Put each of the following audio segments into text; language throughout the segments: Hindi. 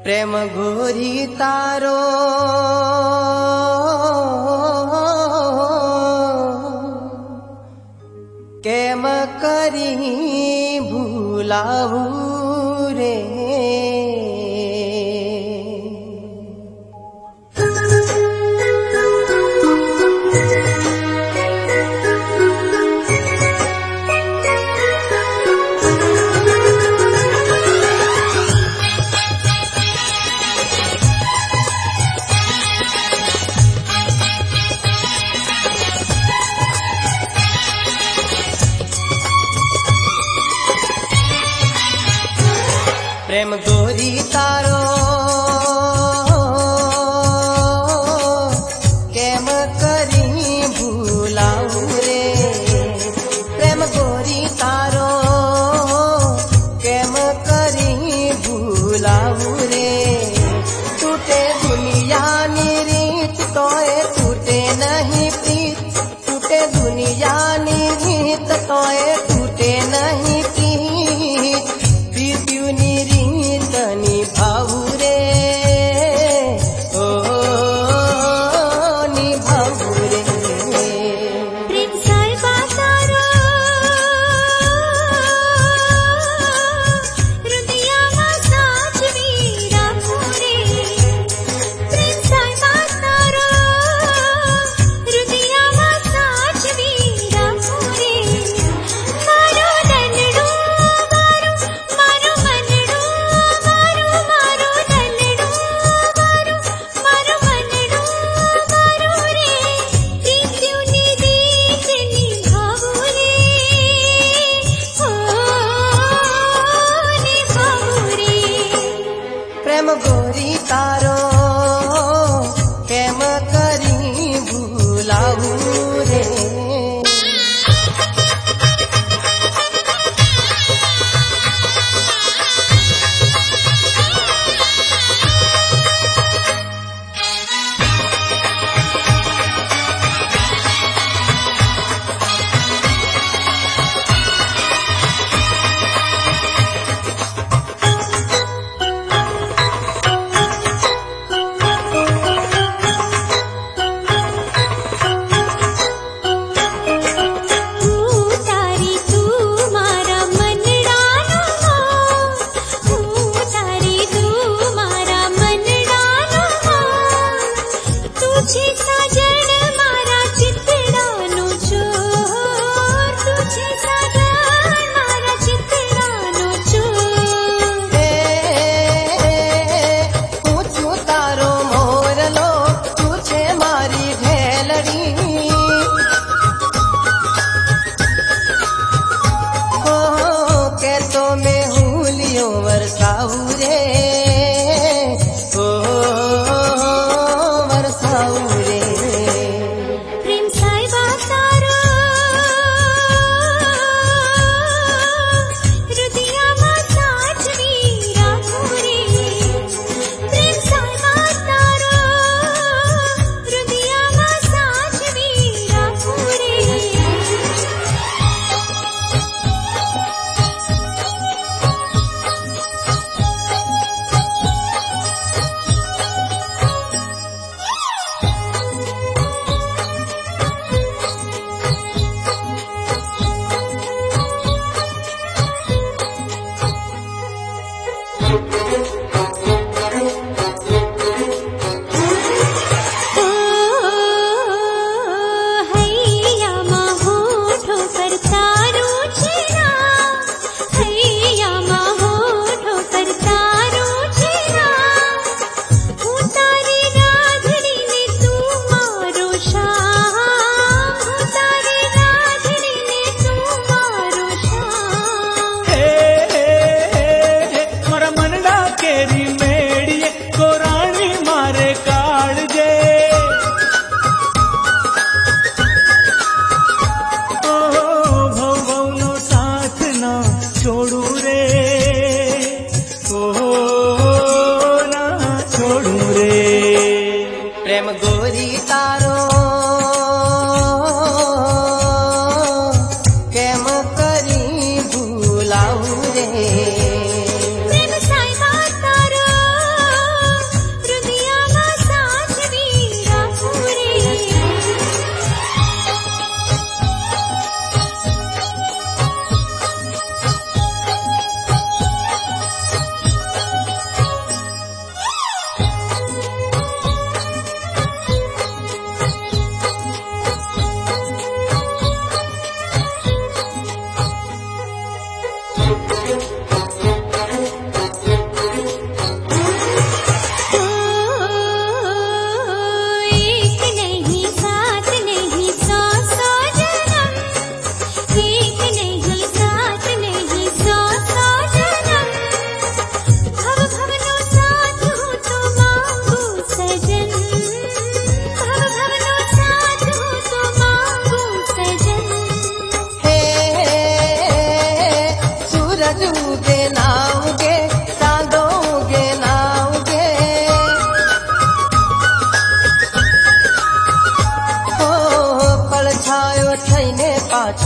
प्रेम घोरी तारो केम करी भूलाऊ रे। प्रेम गोरी तारो केम करी भूलाऊ रे। प्रेम गोरी तारो केम करी भूलाऊ रे। टूटे दुनिया नी रीत तोए टूटे नहीं प्रीत। टूटे दुनिया नी रीत तोए टूटे नहीं प्रीत। प्रीतियु नी निभाऊ रे ओ निभाऊ रे। प्रेम साहिबा तारो हृदया में साचवी राखू रे। प्रेम साहिबा तारो हृदया में साचवी राखू रे।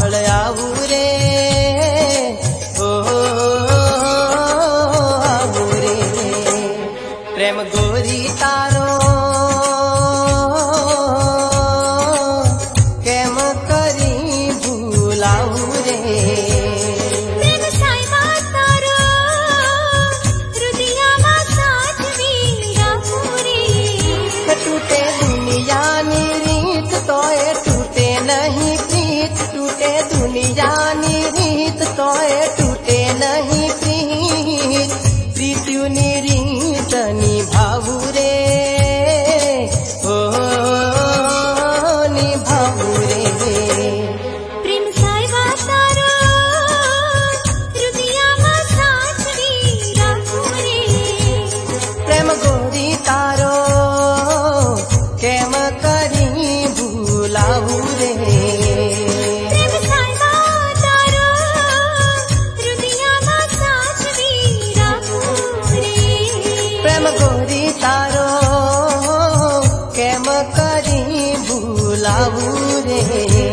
पाछळ आऊ रे ओ आऊ रे प्रेम गोरी तारो केम करी भूलाऊ रे પ્રેમ સાઈબા તારો હૃદયમાં સાચવી રાખું રે टूटे दुनिया नी रीत तोए टूटे नहीं प्रीत टूटे दुनिया नी रीत तोए टूटे नहीं प्रीत प्रीत्युनी रीत निभावू रे ओ निभावू रे પ્રેમ સાઈબા તારો હૃદયમાં સાચવી રાખું રે प्रेम गोरी तारो केम करी भूलाऊ रे પ્રેમ સાઈબા તારો હૃદયમાં સાચવી રાખું રે प्रेम गोरी तारो केम करी भूलाऊ रे